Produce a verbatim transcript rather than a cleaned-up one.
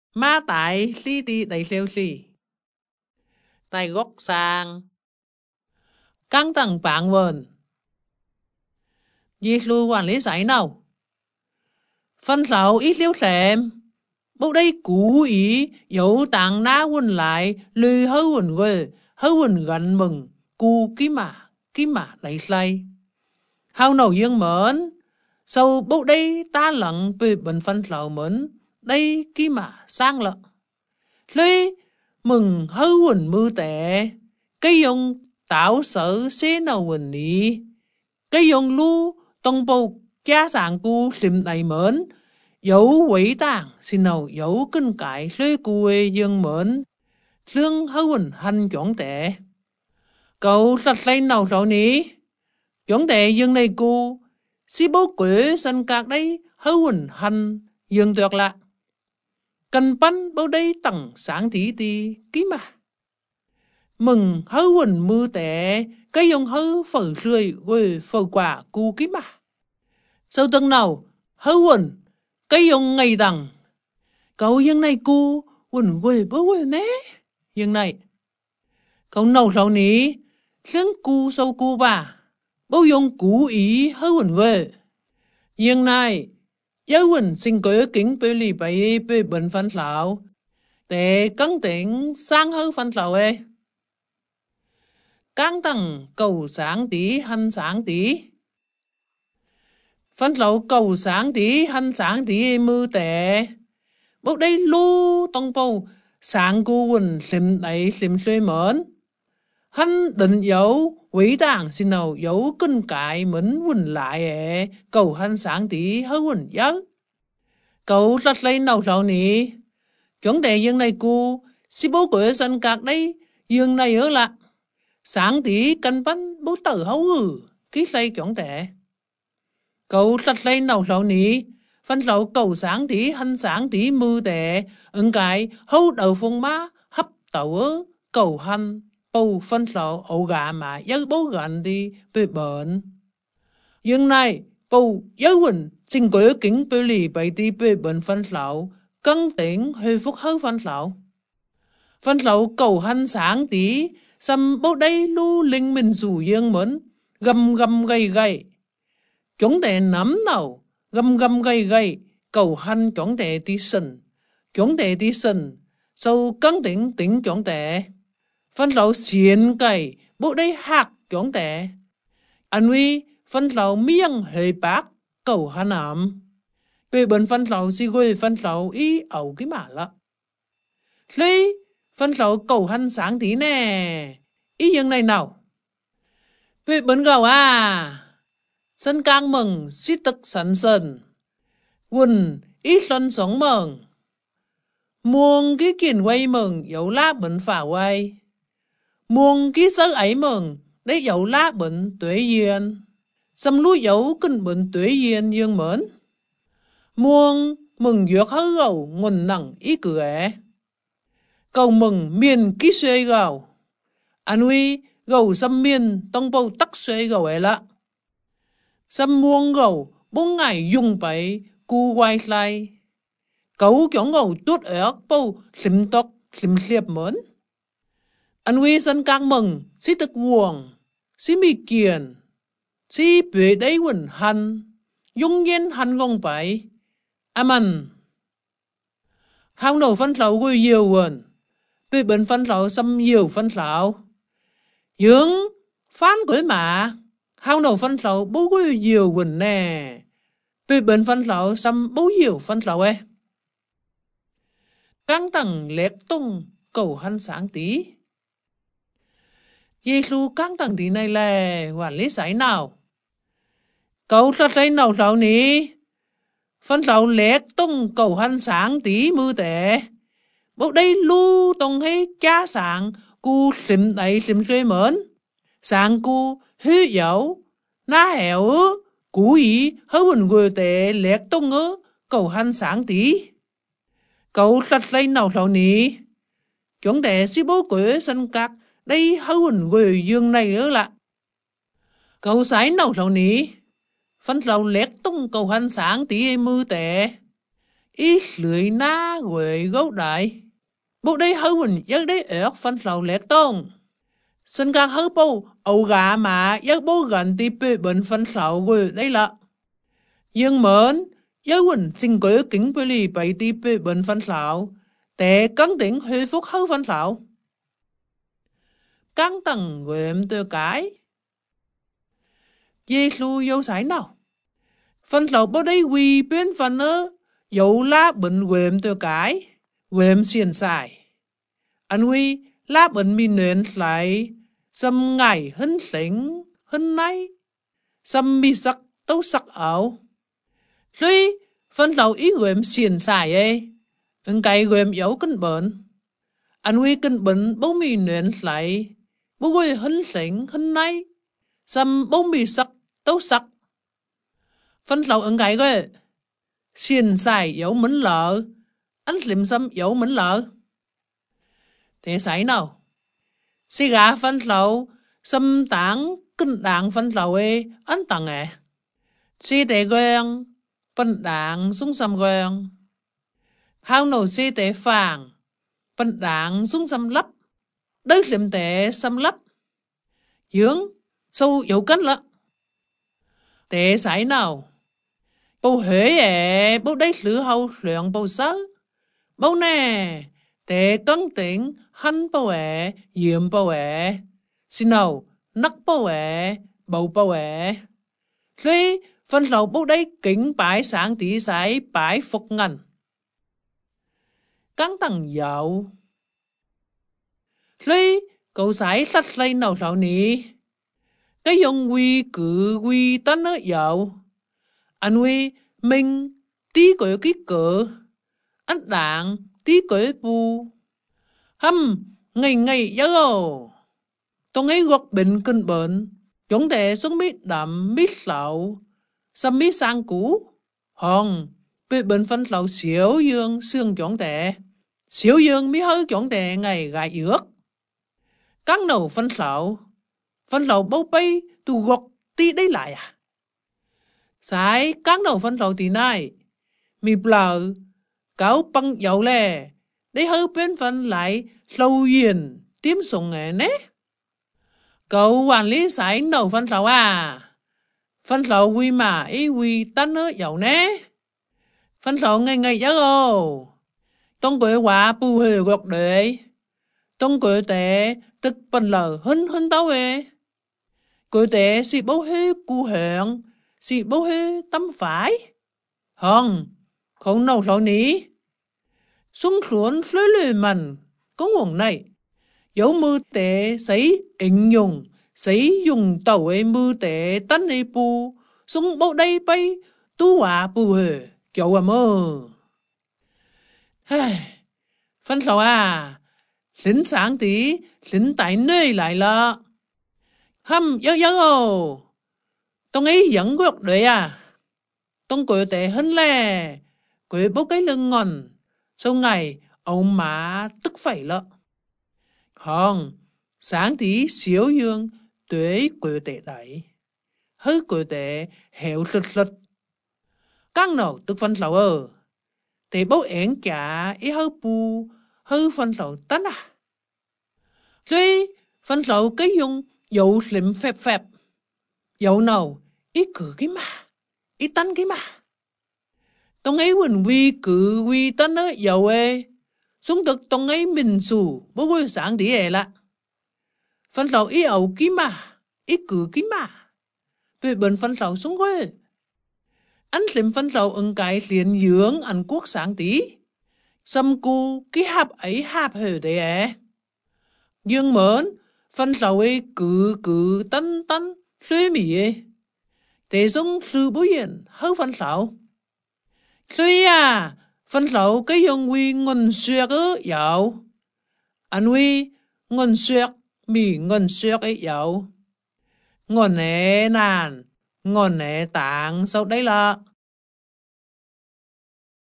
Ma tại lý đi đầy siêu xì. Tại gốc sang. Căng tầng bạn vườn. Dì lưu quản lý giải nào. Phân sáu ít liêu xem. Bốc đây cú ý dấu tàng ná quần lại lư hơ quần quê hơ quần gần mừng cú kí mà kí mà lấy say. Hào nầu dương mến. Sau bốc đây ta lặng bề bình phân sáu mến đây kí mà sang lặng. Lê mừng hơ quần mưu tệ. Cái dùng tạo sở xế nào quần ní. Cái dùng lưu tông bầu gia sản cú xìm đầy mến. Dấu quỷ tàng xin nào dấu kinh cải lê quê dương mến. Lương hơ quần hành chọn tệ. Cậu sạch lên nào rõ ní. Chọn tệ dương này cú. Xí bố quỷ sân cạc đấy hơ quần hành dương tuyệt lạc. Cần bắn bao đây tầng sáng tí tí ký mà. Mừng hơ quần mưu tệ. Cái dùng hơ phở rươi quê phở quả cú ký mà. Sau từng nào hơ quần. Cái dùng ngày đằng. Cậu dân này cú quần quê bố quê nế. Dân này. Cậu nâu sau ní. Lương cú sâu cú bà. Bố dùng cú ý hơ quần quê. Dân này. Giáo quần xin cởi kính bê lì bày bê bệnh phân lão. Để cân tỉnh sang hơ phân lão ê. Căng tầng cầu sáng tí hành sáng tí. Phân lão cầu sáng tí hành sáng tí mưu tệ. Bốc đây lưu tông bầu sáng cú quần xìm đẩy xìm xuê mến. Hắn định dấu quỷ tàng xin nào dấu kinh cải mến quần lại ệ. Cầu hành sáng tí hơ quần giấc. Cậu sạch lấy nào sao nì. Chuẩn đề dương này cú. Xí bố quỷ sân cạc đây. Dương này ở lạc. Sáng tí canh bánh bố tử hấu ừ. Ký xây chuẩn đề. Cậu sạch lấy nào sao nì. Phân lão cầu sáng tí hành sáng tí mưu tệ. Ứng cái hấu đầu phong má hấp tàu ớ. Cầu hành bầu phân lão ổ gà mà dấu bố gần đi bê bệnh. Dương này bầu dấu quỳnh xin quỷ kính bê lì bày đi bê bệnh phân lão. Cân tỉnh hơi phúc hớ phân lão. Phân lão cầu hành sáng tí. Xâm bố đây lưu linh mình dù dương mến. Gầm gầm gầy gầy. Chúng ta nắm nào. Gầm gầm gầy gầy. Cầu hành chúng ta đi sinh. Chúng ta đi sinh. Sau cân tỉnh tỉnh chúng ta. Phân lão xiên cày. Bố đây hạc chúng ta. Anh vì phân lão miệng hơi bác. Cầu hành ẩm. Bê bệnh phân lão xì quê phân lão ý ẩu cái mà lạ. Lý phân lão cầu hành sáng tí nè. Ý dân này nào. Bê bệnh gạo à. Sân càng mừng xí tức sẵn sân. Quần ít lần sống mừng. Muông cái kiền quay mừng dấu lá bệnh phả quay. Muông cái sớ ấy mừng để dấu lá bệnh tuế duyên. Xâm lúa dấu kinh bệnh tuế duyên dương mến. Muông mừng dược hớ gầu nguồn nặng ý cửa. Cầu mừng miền ký xuê gầu. Anh huy gầu xâm miền tông bầu tắc xuê gầu ấy lạ. Xâm muông gầu bốn ngày dùng bấy cu quay lại. Cấu chóng gầu tuốt ớt bầu xìm tóc xìm xiệp mến. Anh huy sân càng mừng xí tức vuông xí mì kiền xí bế đáy quần hành dung nhiên hành gông bấy. Amen. Hào nổ phân lão gửi nhiều quần. Bế bệnh phân lão xâm nhiều phân lão. Dương phán quấy mà. Hào nổ phân lão bố gửi nhiều quần nè. Bế bệnh phân lão xâm bố nhiều phân lão ê. Căng tầng lệch tung cầu hành sáng tí. Giê-xu căng tầng tí này là quản lý sải nào. Cậu sạch lấy nào sao ní. Phân lão lệch tung cầu hành sáng tí mưu tệ. Bố đây lưu tông hay cha sáng. Cô xìm đầy xìm xuê mến. Sáng cô hư dấu. Ná hẻo ư. Cú ý hớ quần quê tệ lệch tung ư. Cầu hành sáng tí. Cậu sạch lấy nào sao ní. Chúng ta xí bố quê sân cạc. Đây hớ quần quê dương này ư lạ. Cậu sái nào sao ní. Phân lão lệch tung cầu hành sáng tí mưu tệ. ít lưỡi na quệ gấu đại. Bố đây hư quỳnh giấc đấy ớt phân lầu lẹt tông. Sân càng hư bố, ầu gà mà giấc bố gần đi bê bệnh phân lầu quệ đấy lạ. Nhưng mến, giấc quỳnh xin quệ kính bê lì bày đi bê bệnh phân lầu, để cân tỉnh hơi phúc hư phân lầu. Căng tầng quệm tựa cái. Dê lưu dâu sải nào. Phân lầu bố đây quỳ bên phân ơ, dấu lá bệnh quệm tựa cái, quệm xiên xài. Anh huy lá bệnh mi nền lại, xâm ngày hân lĩnh, hân nay, xâm mi sắc tấu sắc ảo. Rồi, phân lầu ý quệm xiên xài ấy, anh cái quệm dấu kinh bệnh. Anh huy kinh bệnh bố mi nền lại, bố quỳ hân lĩnh, hân nay, xâm bố mi sắc tấu sắc. Phân lầu anh cái quỳ, xiên xài dấu mến lợ, anh liệm xâm dấu mến lợ. Thế sải nào? Xì gà phân lầu, xâm tảng kinh đảng phân lầu ấy, anh tặng ế. Xì tế quen, phân đảng xuống xâm quen. Hào nổ xì tế phàng, phân đảng xuống xâm lấp. Đới liệm tế xâm lấp. Dưỡng, sâu dấu cân lợ. Thế sải nào? Bố huế ế, bố đấy lửa hầu luyện bố sớ. Bố nè, tế cân tỉnh, hân bố ế, dìm bố ế. Xin nào, nắc bố ế, bầu bố ế. Rồi, phân lầu bố đấy kính bái sáng tí sái bái phục ngân. Căng tầng dạo. Rồi, cậu sái sắt lên nào sạo ní. Cái dùng quy cử quy tân ở dạo. Anh huy, mình tí cởi cái cỡ. Anh đảng, tí cởi bù. Hâm, ngày ngày nhớ ồ. Tôi ấy gọt bệnh kinh bệnh. Chúng ta xuống mít đậm, mít lậu. Xâm mít sang cũ. Hòn, bị bệnh phân lậu xíu dương xương chúng ta. Xíu dương mới hơi chúng ta ngày gài ước. Căng đầu phân lậu. Phân lậu bấu bay, tù gọt tí đấy lại à. Sai căng đầu phân lậu tí này. Mì bờ, cáo băng dầu lè. Đấy hơi bên phân lại lâu duyên tiêm sùng nghệ nế. Cậu quản lý sải đầu phân lậu à. Phân lậu quy mà ý quy tân ở dầu nế. Phân lậu ngày ngày giấc ồ. Tông quệ quả bù hề gọt đệ. Tông quệ tệ tức bần lờ hân hân tao ê. Quệ tệ xì bố hê cụ hẹn. Xì bố hê tâm phải. Hòn, không nào sao ní. Xuống xuống lưới lưới mình, có nguồn này. Dấu mưu tệ sấy ịnh dùng, sấy dùng tàu ấy mưu tệ tấn ấy bù, xuống bộ đây bay, tu hòa bù hề, kiểu à mơ. Phân sầu à, lính sáng tí, lính tại nơi lại lợ. Hâm, dơ dơ ồ. Tông ấy dẫn quốc đợi à. Tông cười tệ hơn lè, cười bố cái lưng ngon. Sau ngày, ông má tức phải lợ. Hòn, sáng tí xíu dương, tuế cười tệ đẩy. Hơi cười tệ, hẹo lật lật. Căng nào tức phân lầu ơ. Tệ bố ẻn chả, ý hơi bù, hơi phân lầu tấn à. Rồi, phân lầu cái dùng, dấu slim phép phép. Dấu nào, ý cử cái mà, ý tấn cái mà. Tông ấy quỳnh quy cử quy tân á dầu ê. Xuống thực tông ấy mình xù bố quê sáng tí ê lạ. Phân lầu ý ẩu ký mà, ý cử ký mà. Về bệnh phân lầu xuống quê. Anh xem phân lầu ưng cái liền dưỡng anh quốc sáng tí. Xâm cu cái hạp ấy hạp hề đấy ế. Dương mến, phân lầu ấy cử cử tân tân xuê mì ê. Thế xuống sư bố yên hư phân lầu. Rồi à, phân lậu cái dùng quy ngôn xuyệt ớ dạo. Anh quy ngôn xuyệt, mì ngôn xuyệt ấy dạo. Ngôn nè nàn, ngôn nè tạng sau đấy là.